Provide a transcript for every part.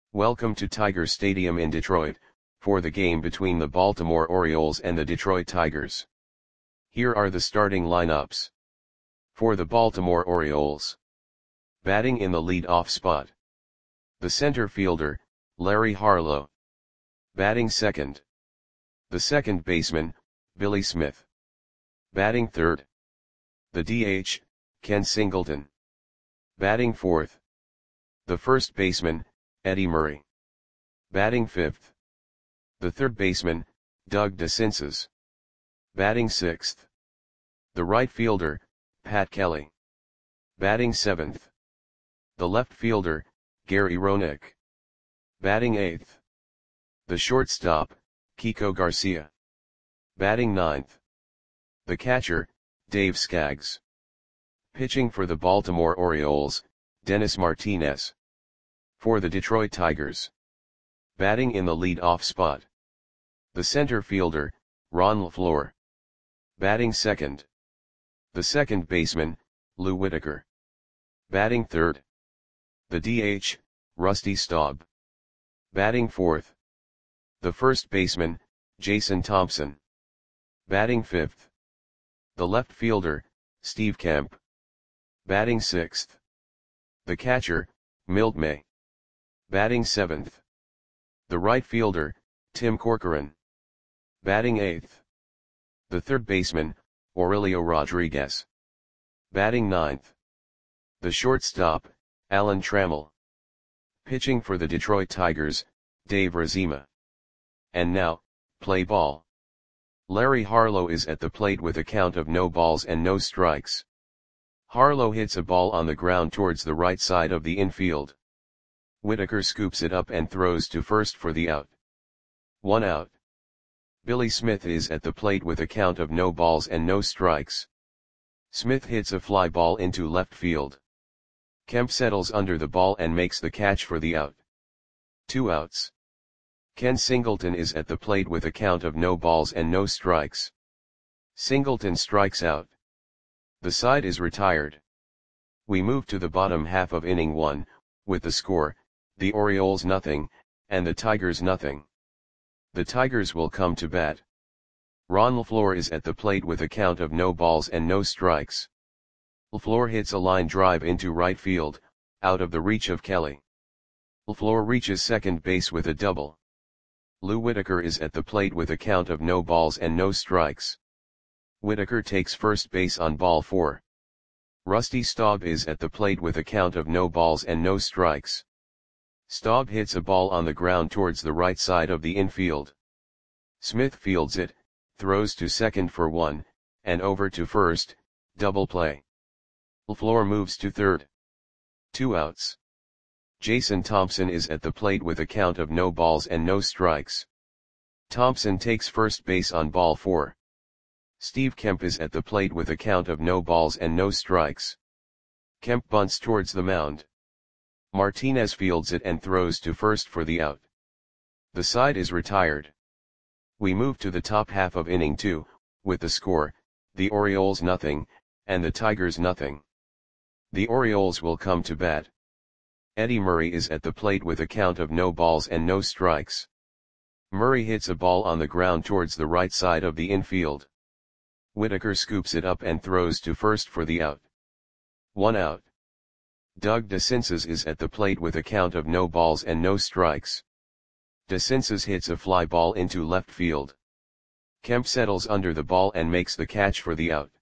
Welcome to Tiger Stadium in Detroit, for the game between the Baltimore Orioles and the Detroit Tigers. Here are the starting lineups. For the Baltimore Orioles. Batting in the lead-off spot. The center fielder, Larry Harlow. Batting second. The second baseman, Billy Smith. Batting third. The DH, Ken Singleton. Batting fourth. The first baseman, Eddie Murray. Batting fifth. The third baseman, Doug DeCinces. Batting sixth. The right fielder, Pat Kelly. Batting seventh. The left fielder, Gary Roenick. Batting eighth. The shortstop, Kiko Garcia. Batting ninth. The catcher, Dave Skaggs. Pitching for the Baltimore Orioles, Dennis Martinez. For the Detroit Tigers. Batting in the lead-off spot. The center fielder, Ron LeFlore. Batting second. The second baseman, Lou Whitaker. Batting third. The DH, Rusty Staub. Batting fourth. The first baseman, Jason Thompson. Batting fifth. The left fielder, Steve Kemp. Batting sixth. The catcher, Milt May. Batting seventh. The right fielder, Tim Corcoran. Batting eighth. The third baseman, Aurelio Rodriguez. Batting ninth. The shortstop, Alan Trammell. Pitching for the Detroit Tigers, Dave Razema. And now, play ball. Larry Harlow is at the plate with a count of no balls and no strikes. Harlow hits a ball on the ground towards the right side of the infield. Whitaker scoops it up and throws to first for the out. 1 out. Billy Smith is at the plate with a count of no balls and no strikes. Smith hits a fly ball into left field. Kemp settles under the ball and makes the catch for the out. 2 outs. Ken Singleton is at the plate with a count of no balls and no strikes. Singleton strikes out. The side is retired. We move to the bottom half of inning 1, with the score, the Orioles nothing, and the Tigers nothing. The Tigers will come to bat. Ron LeFlore is at the plate with a count of no balls and no strikes. LeFlore hits a line drive into right field, out of the reach of Kelly. LeFlore reaches second base with a double. Lou Whitaker is at the plate with a count of no balls and no strikes. Whitaker takes first base on ball 4. Rusty Staub is at the plate with a count of no balls and no strikes. Staub hits a ball on the ground towards the right side of the infield. Smith fields it, throws to second for 1, and over to first, double play. LeFlore moves to third. 2 outs. Jason Thompson is at the plate with a count of no balls and no strikes. Thompson takes first base on ball 4. Steve Kemp is at the plate with a count of no balls and no strikes. Kemp bunts towards the mound. Martinez fields it and throws to first for the out. The side is retired. We move to the top half of inning 2, with the score, the Orioles nothing, and the Tigers nothing. The Orioles will come to bat. Eddie Murray is at the plate with a count of no balls and no strikes. Murray hits a ball on the ground towards the right side of the infield. Whitaker scoops it up and throws to first for the out. 1 out. Doug DeCinces is at the plate with a count of no balls and no strikes. DeCinces hits a fly ball into left field. Kemp settles under the ball and makes the catch for the out.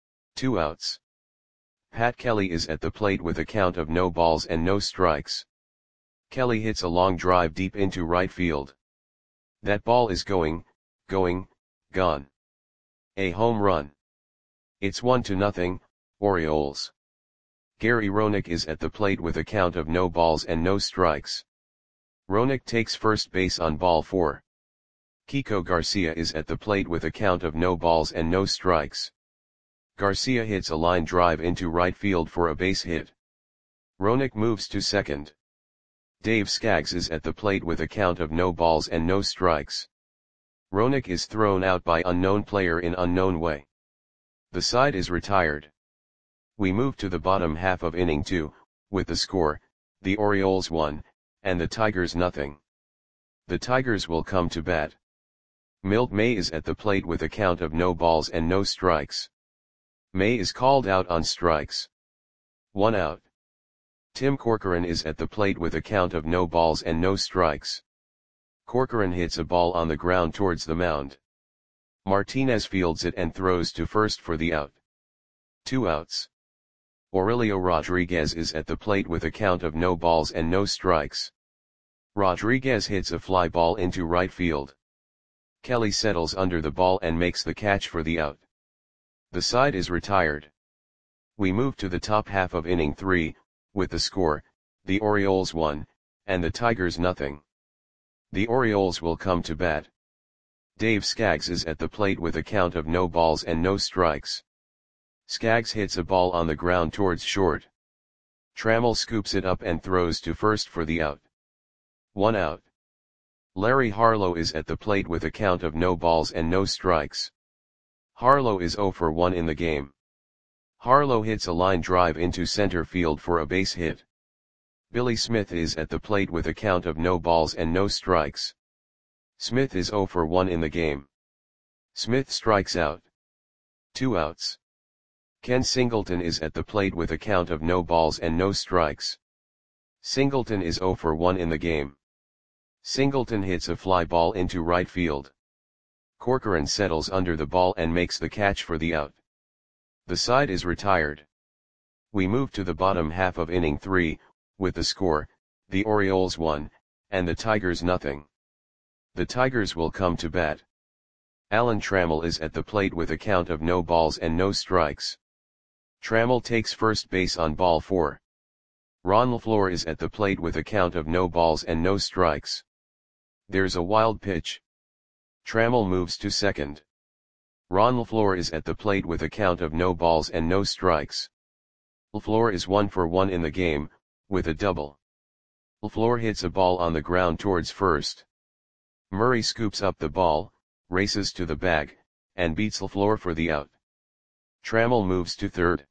2 outs. Pat Kelly is at the plate with a count of no balls and no strikes. Kelly hits a long drive deep into right field. That ball is gone. A home run. It's 1-0, Orioles. Gary Roenick is at the plate with a count of no balls and no strikes. Roenick takes first base on ball 4. Kiko Garcia is at the plate with a count of no balls and no strikes. Garcia hits a line drive into right field for a base hit. Roenick moves to second. Dave Skaggs is at the plate with a count of no balls and no strikes. Roenick is thrown out by unknown player in unknown way. The side is retired. We move to the bottom half of inning 2, with the score, the Orioles 1, and the Tigers nothing. The Tigers will come to bat. Milt May is at the plate with a count of no balls and no strikes. May is called out on strikes. 1 out. Tim Corcoran is at the plate with a count of no balls and no strikes. Corcoran hits a ball on the ground towards the mound. Martinez fields it and throws to first for the out. 2 outs. Aurelio Rodriguez is at the plate with a count of no balls and no strikes. Rodriguez hits a fly ball into right field. Kelly settles under the ball and makes the catch for the out. The side is retired. We move to the top half of inning 3, with the score, the Orioles 1, and the Tigers nothing. The Orioles will come to bat. Dave Skaggs is at the plate with a count of no balls and no strikes. Skaggs hits a ball on the ground towards short. Trammell scoops it up and throws to first for the out. 1 out. Larry Harlow is at the plate with a count of no balls and no strikes. Harlow is 0 for 1 in the game. Harlow hits a line drive into center field for a base hit. Billy Smith is at the plate with a count of no balls and no strikes. Smith is 0 for 1 in the game. Smith strikes out. 2 outs. Ken Singleton is at the plate with a count of no balls and no strikes. Singleton is 0 for 1 in the game. Singleton hits a fly ball into right field. Corcoran settles under the ball and makes the catch for the out. The side is retired. We move to the bottom half of inning 3, with the score, the Orioles 1, and the Tigers nothing. The Tigers will come to bat. Alan Trammell is at the plate with a count of no balls and no strikes. Trammell takes first base on ball 4. Ron LaFleur is at the plate with a count of no balls and no strikes. There's a wild pitch. Trammell moves to second. Ron LaFleur is at the plate with a count of no balls and no strikes. LaFleur is 1 for 1 in the game, with a double. LaFleur hits a ball on the ground towards first. Murray scoops up the ball, races to the bag, and beats LaFleur for the out. Trammell moves to third.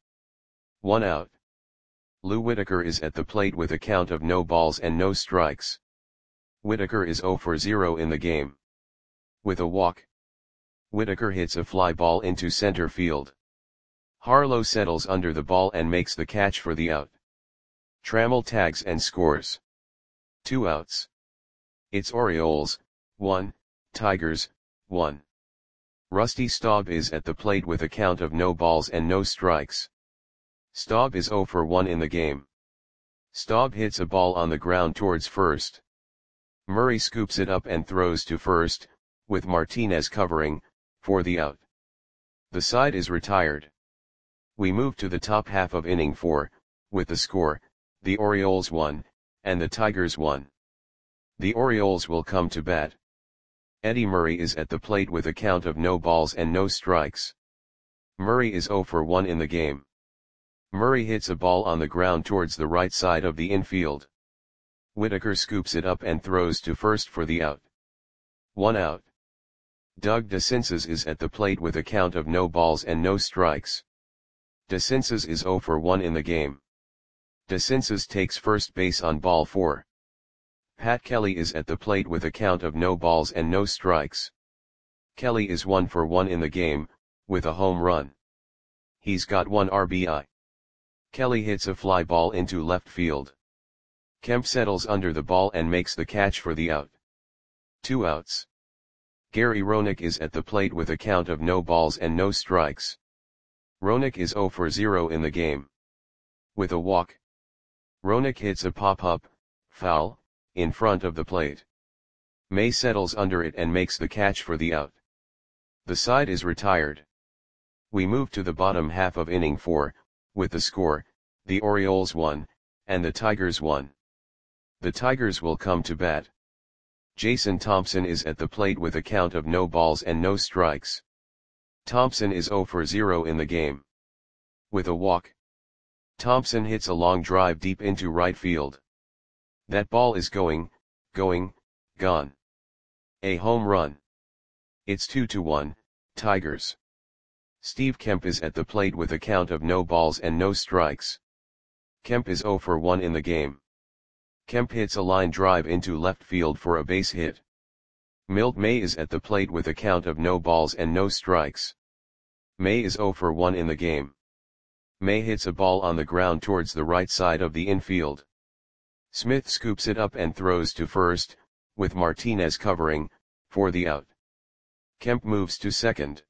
1 out. Lou Whitaker is at the plate with a count of no balls and no strikes. Whitaker is 0 for 0 in the game. With a walk, Whitaker hits a fly ball into center field. Harlow settles under the ball and makes the catch for the out. Trammell tags and scores. 2 outs. It's Orioles 1, Tigers 1. Rusty Staub is at the plate with a count of no balls and no strikes. Staub is 0 for 1 in the game. Staub hits a ball on the ground towards first. Murray scoops it up and throws to first, with Martinez covering, for the out. The side is retired. We move to the top half of inning 4, with the score, the Orioles 1, and the Tigers 1. The Orioles will come to bat. Eddie Murray is at the plate with a count of no balls and no strikes. Murray is 0 for 1 in the game. Murray hits a ball on the ground towards the right side of the infield. Whitaker scoops it up and throws to first for the out. 1 out. Doug DeCinces is at the plate with a count of no balls and no strikes. DeCinces is 0 for 1 in the game. DeCinces takes first base on ball 4. Pat Kelly is at the plate with a count of no balls and no strikes. Kelly is 1 for 1 in the game, with a home run. He's got 1 RBI. Kelly hits a fly ball into left field. Kemp settles under the ball and makes the catch for the out. 2 outs. Gary Roenick is at the plate with a count of no balls and no strikes. Roenick is 0 for 0 in the game. With a walk, Roenick hits a pop-up, foul, in front of the plate. May settles under it and makes the catch for the out. The side is retired. We move to the bottom half of inning 4, with the score, the Orioles 1, and the Tigers 1. The Tigers will come to bat. Jason Thompson is at the plate with a count of no balls and no strikes. Thompson is 0 for 0 in the game. With a walk, Thompson hits a long drive deep into right field. That ball is gone. A home run. It's 2-1, Tigers. Steve Kemp is at the plate with a count of no balls and no strikes. Kemp is 0 for 1 in the game. Kemp hits a line drive into left field for a base hit. Milt May is at the plate with a count of no balls and no strikes. May is 0 for 1 in the game. May hits a ball on the ground towards the right side of the infield. Smith scoops it up and throws to first, with Martinez covering, for the out. Kemp moves to second.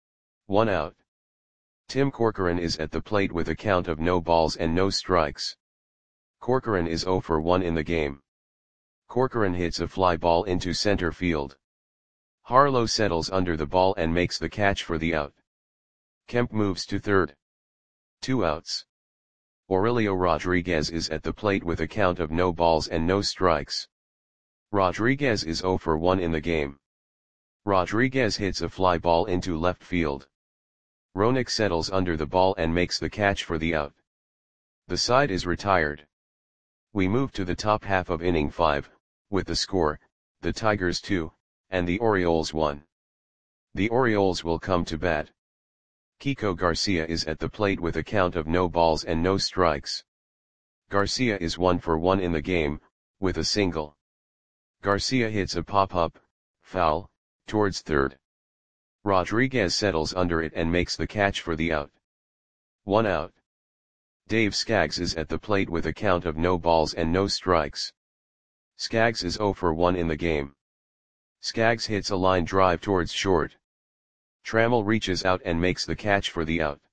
1 out. Tim Corcoran is at the plate with a count of no balls and no strikes. Corcoran is 0 for 1 in the game. Corcoran hits a fly ball into center field. Harlow settles under the ball and makes the catch for the out. Kemp moves to third. 2 outs. Aurelio Rodriguez is at the plate with a count of no balls and no strikes. Rodriguez is 0 for 1 in the game. Rodriguez hits a fly ball into left field. Roenick settles under the ball and makes the catch for the out. The side is retired. We move to the top half of inning 5, with the score, the Tigers 2, and the Orioles 1. The Orioles will come to bat. Kiko Garcia is at the plate with a count of no balls and no strikes. Garcia is 1 for 1 in the game, with a single. Garcia hits a pop-up, foul, towards third. Rodriguez settles under it and makes the catch for the out. 1 out. Dave Skaggs is at the plate with a count of no balls and no strikes. Skaggs is 0 for 1 in the game. Skaggs hits a line drive towards short. Trammell reaches out and makes the catch for the out.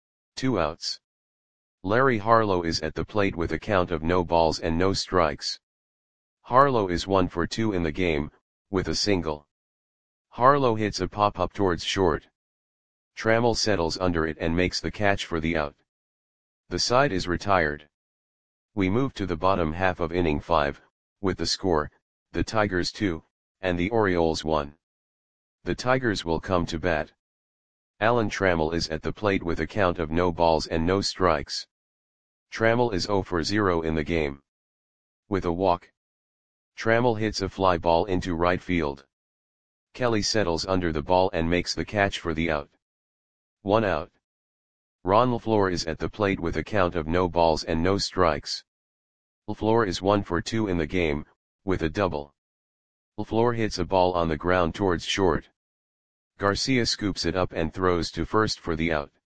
2 outs. Larry Harlow is at the plate with a count of no balls and no strikes. Harlow is 1 for 2 in the game, with a single. Harlow hits a pop-up towards short. Trammell settles under it and makes the catch for the out. The side is retired. We move to the bottom half of inning 5, with the score, the Tigers 2, and the Orioles 1. The Tigers will come to bat. Alan Trammell is at the plate with a count of no balls and no strikes. Trammell is 0 for 0 in the game. With a walk. Trammell hits a fly ball into right field. Kelly settles under the ball and makes the catch for the out. 1 out. Ron LaFleur is at the plate with a count of no balls and no strikes. LaFleur is 1 for 2 in the game, with a double. LaFleur hits a ball on the ground towards short. Garcia scoops it up and throws to first for the out.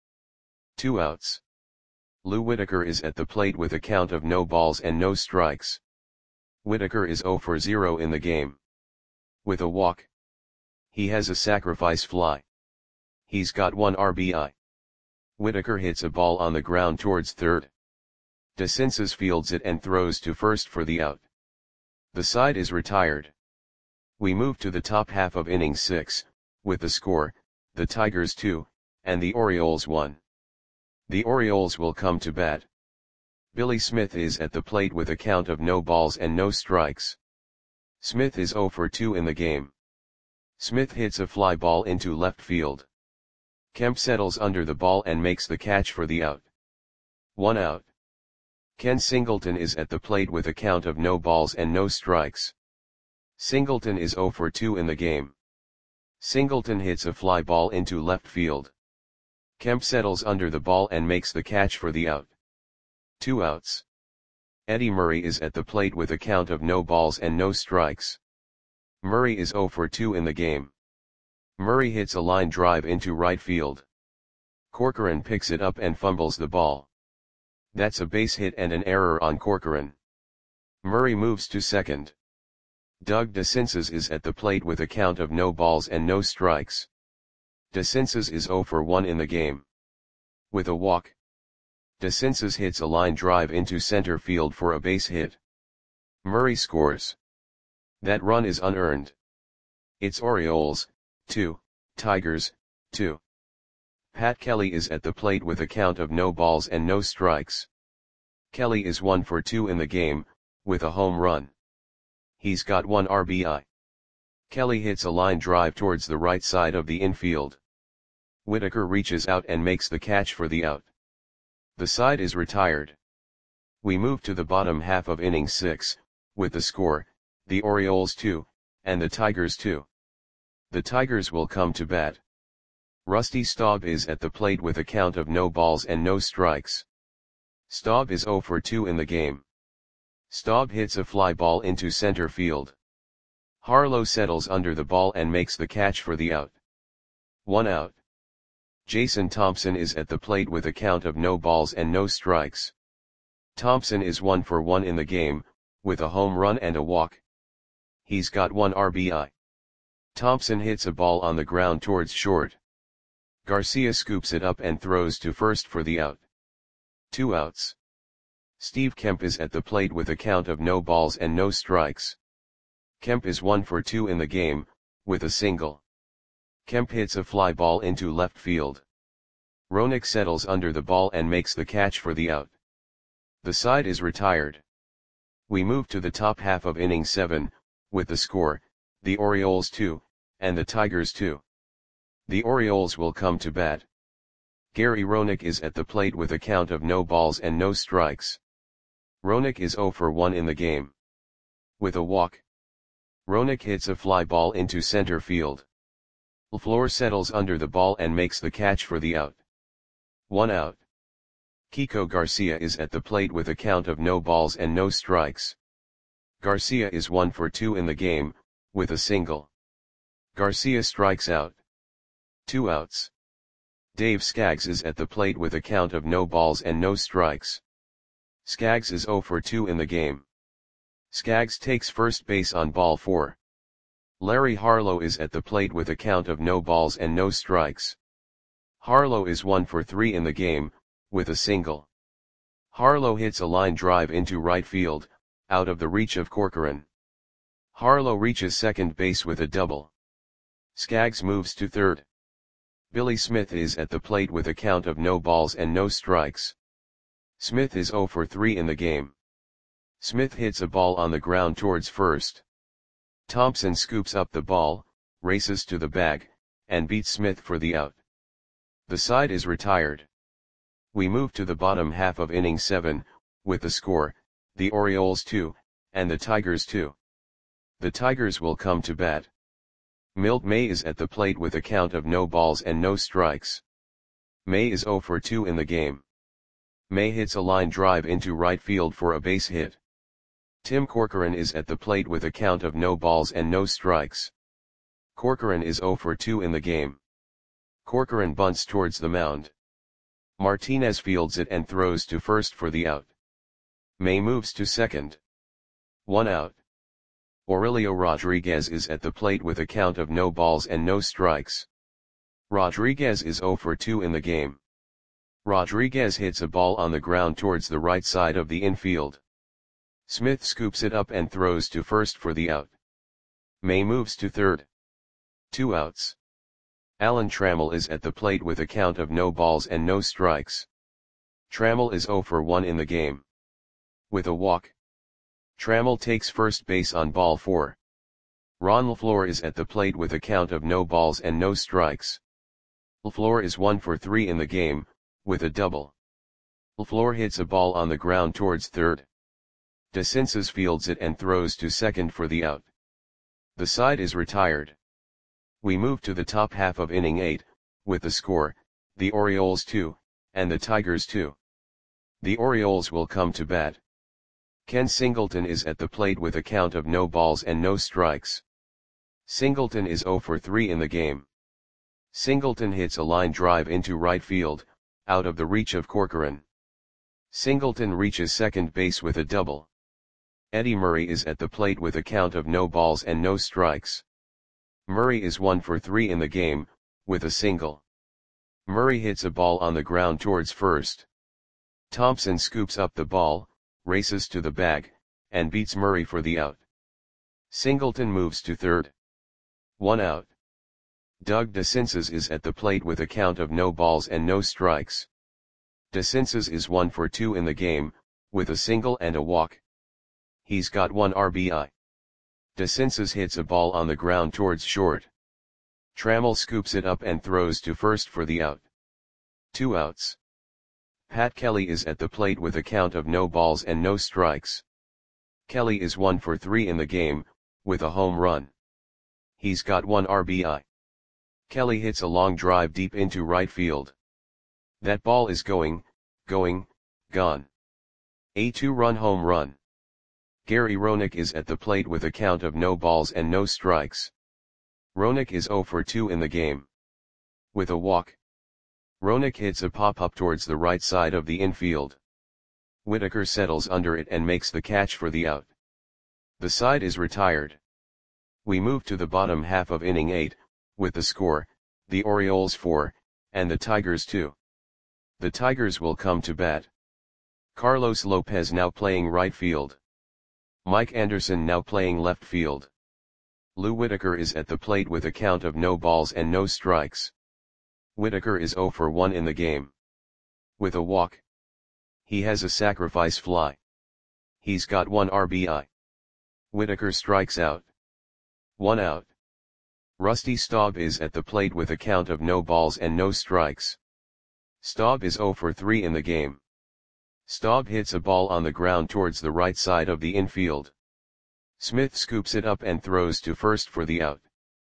2 outs. Lou Whitaker is at the plate with a count of no balls and no strikes. Whitaker is 0 for 0 in the game. With a walk. He has a sacrifice fly. He's got 1 RBI. Whitaker hits a ball on the ground towards third. DeCinces fields it and throws to first for the out. The side is retired. We move to the top half of inning 6, with the score, the Tigers 2, and the Orioles 1. The Orioles will come to bat. Billy Smith is at the plate with a count of no balls and no strikes. Smith is 0 for 2 in the game. Smith hits a fly ball into left field. Kemp settles under the ball and makes the catch for the out. 1 out. Ken Singleton is at the plate with a count of no balls and no strikes. Singleton is 0 for 2 in the game. Singleton hits a fly ball into left field. Kemp settles under the ball and makes the catch for the out. 2 outs. Eddie Murray is at the plate with a count of no balls and no strikes. Murray is 0 for 2 in the game. Murray hits a line drive into right field. Corcoran picks it up and fumbles the ball. That's a base hit and an error on Corcoran. Murray moves to second. Doug DeCinces is at the plate with a count of no balls and no strikes. DeCinces is 0 for 1 in the game. With a walk. DeCinces hits a line drive into center field for a base hit. Murray scores. That run is unearned. It's Orioles, 2, Tigers, 2. Pat Kelly is at the plate with a count of no balls and no strikes. Kelly is 1 for 2 in the game, with a home run. He's got 1 RBI. Kelly hits a line drive towards the right side of the infield. Whitaker reaches out and makes the catch for the out. The side is retired. We move to the bottom half of inning 6, with the score, the Orioles 2, and the Tigers 2. The Tigers will come to bat. Rusty Staub is at the plate with a count of no balls and no strikes. Staub is 0 for 2 in the game. Staub hits a fly ball into center field. Harlow settles under the ball and makes the catch for the out. 1 out. Jason Thompson is at the plate with a count of no balls and no strikes. Thompson is 1 for 1 in the game, with a home run and a walk. He's got 1 RBI. Thompson hits a ball on the ground towards short. Garcia scoops it up and throws to first for the out. 2 outs. Steve Kemp is at the plate with a count of no balls and no strikes. Kemp is 1 for 2 in the game, with a single. Kemp hits a fly ball into left field. Roenick settles under the ball and makes the catch for the out. The side is retired. We move to the top half of inning 7, with the score, the Orioles 2, and the Tigers 2. The Orioles will come to bat. Gary Roenick is at the plate with a count of no balls and no strikes. Roenick is 0 for 1 in the game. With a walk. Roenick hits a fly ball into center field. LaFleur settles under the ball and makes the catch for the out. 1 out. Kiko Garcia is at the plate with a count of no balls and no strikes. Garcia is 1 for 2 in the game, with a single. Garcia strikes out. 2 outs. Dave Skaggs is at the plate with a count of no balls and no strikes. Skaggs is 0 for 2 in the game. Skaggs takes first base on ball 4. Larry Harlow is at the plate with a count of no balls and no strikes. Harlow is 1 for 3 in the game, with a single. Harlow hits a line drive into right field, out of the reach of Corcoran. Harlow reaches second base with a double. Skaggs moves to third. Billy Smith is at the plate with a count of no balls and no strikes. Smith is 0 for 3 in the game. Smith hits a ball on the ground towards first. Thompson scoops up the ball, races to the bag, and beats Smith for the out. The side is retired. We move to the bottom half of inning 7, with the score, the Orioles 2, and the Tigers 2. The Tigers will come to bat. Milt May is at the plate with a count of no balls and no strikes. May is 0 for 2 in the game. May hits a line drive into right field for a base hit. Tim Corcoran is at the plate with a count of no balls and no strikes. Corcoran is 0 for 2 in the game. Corcoran bunts towards the mound. Martinez fields it and throws to first for the out. May moves to second. 1 out. Aurelio Rodriguez is at the plate with a count of no balls and no strikes. Rodriguez is 0 for 2 in the game. Rodriguez hits a ball on the ground towards the right side of the infield. Smith scoops it up and throws to first for the out. May moves to third. 2 outs. Alan Trammell is at the plate with a count of no balls and no strikes. Trammell is 0 for 1 in the game. With a walk. Trammell takes first base on ball 4. Ron LaFleur is at the plate with a count of no balls and no strikes. LaFleur is 1 for 3 in the game, with a double. LaFleur hits a ball on the ground towards third. DeCinces fields it and throws to second for the out. The side is retired. We move to the top half of inning 8, with the score, the Orioles 2, and the Tigers 2. The Orioles will come to bat. Ken Singleton is at the plate with a count of no balls and no strikes. Singleton is 0 for 3 in the game. Singleton hits a line drive into right field, out of the reach of Corcoran. Singleton reaches second base with a double. Eddie Murray is at the plate with a count of no balls and no strikes. Murray is 1 for 3 in the game, with a single. Murray hits a ball on the ground towards first. Thompson scoops up the ball, races to the bag, and beats Murray for the out. Singleton moves to third. 1 out. Doug DeCinces is at the plate with a count of no balls and no strikes. DeCinces is 1 for 2 in the game, with a single and a walk. He's got 1 RBI. DeCinces hits a ball on the ground towards short. Trammell scoops it up and throws to first for the out. 2 outs. Pat Kelly is at the plate with a count of no balls and no strikes. Kelly is 1 for 3 in the game, with a home run. He's got 1 RBI. Kelly hits a long drive deep into right field. That ball is gone. A 2-run home run. Gary Roenick is at the plate with a count of no balls and no strikes. Roenick is 0 for 2 in the game. With a walk, Roenick hits a pop-up towards the right side of the infield. Whitaker settles under it and makes the catch for the out. The side is retired. We move to the bottom half of inning 8, with the score, the Orioles 4, and the Tigers 2. The Tigers will come to bat. Carlos Lopez now playing right field. Mike Anderson now playing left field. Lou Whitaker is at the plate with a count of no balls and no strikes. Whitaker is 0 for 1 in the game. With a walk, he has a sacrifice fly. He's got 1 RBI. Whitaker strikes out. 1 out. Rusty Staub is at the plate with a count of no balls and no strikes. Staub is 0 for 3 in the game. Staub hits a ball on the ground towards the right side of the infield. Smith scoops it up and throws to first for the out.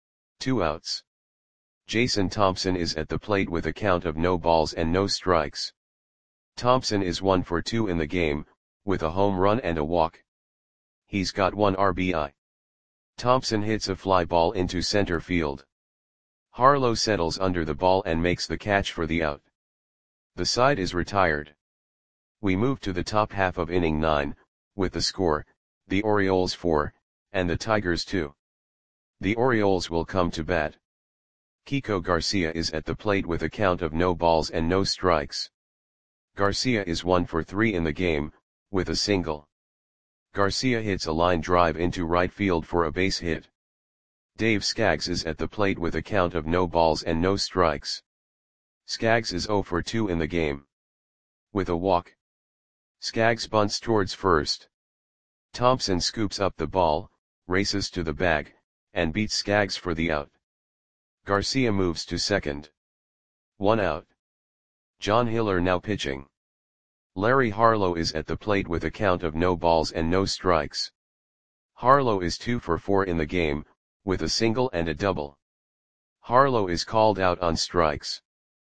2 outs. Jason Thompson is at the plate with a count of no balls and no strikes. Thompson is 1 for 2 in the game, with a home run and a walk. He's got 1 RBI. Thompson hits a fly ball into center field. Harlow settles under the ball and makes the catch for the out. The side is retired. We move to the top half of inning 9, with the score, the Orioles 4, and the Tigers 2. The Orioles will come to bat. Kiko Garcia is at the plate with a count of no balls and no strikes. Garcia is 1 for 3 in the game, with a single. Garcia hits a line drive into right field for a base hit. Dave Skaggs is at the plate with a count of no balls and no strikes. Skaggs is 0 for 2 in the game. With a walk, Skaggs bunts towards first. Thompson scoops up the ball, races to the bag, and beats Skaggs for the out. Garcia moves to second. 1 out. John Hiller now pitching. Larry Harlow is at the plate with a count of no balls and no strikes. Harlow is 2 for 4 in the game, with a single and a double. Harlow is called out on strikes.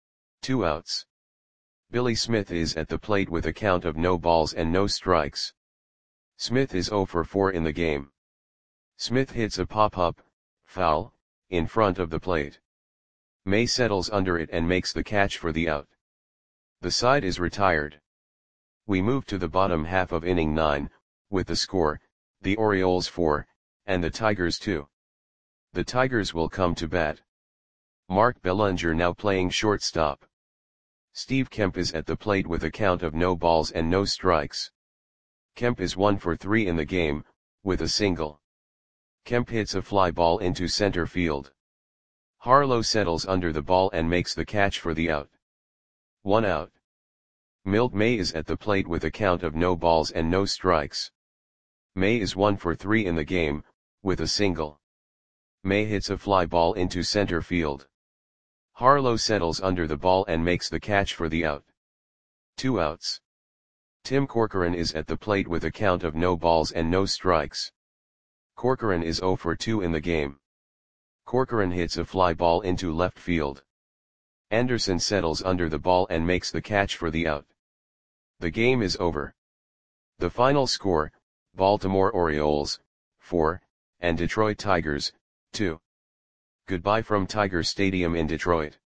2 outs. Billy Smith is at the plate with a count of no balls and no strikes. Smith is 0 for 4 in the game. Smith hits a pop-up, foul, in front of the plate. May settles under it and makes the catch for the out. The side is retired. We move to the bottom half of inning 9, with the score, the Orioles 4, and the Tigers 2. The Tigers will come to bat. Mark Bellinger now playing shortstop. Steve Kemp is at the plate with a count of no balls and no strikes. Kemp is 1 for 3 in the game, with a single. Kemp hits a fly ball into center field. Harlow settles under the ball and makes the catch for the out. 1 out. Milt May is at the plate with a count of no balls and no strikes. May is 1 for 3 in the game, with a single. May hits a fly ball into center field. Harlow settles under the ball and makes the catch for the out. 2 outs. Tim Corcoran is at the plate with a count of no balls and no strikes. Corcoran is 0 for 2 in the game. Corcoran hits a fly ball into left field. Anderson settles under the ball and makes the catch for the out. The game is over. The final score, Baltimore Orioles, 4, and Detroit Tigers, 2. Goodbye from Tiger Stadium in Detroit.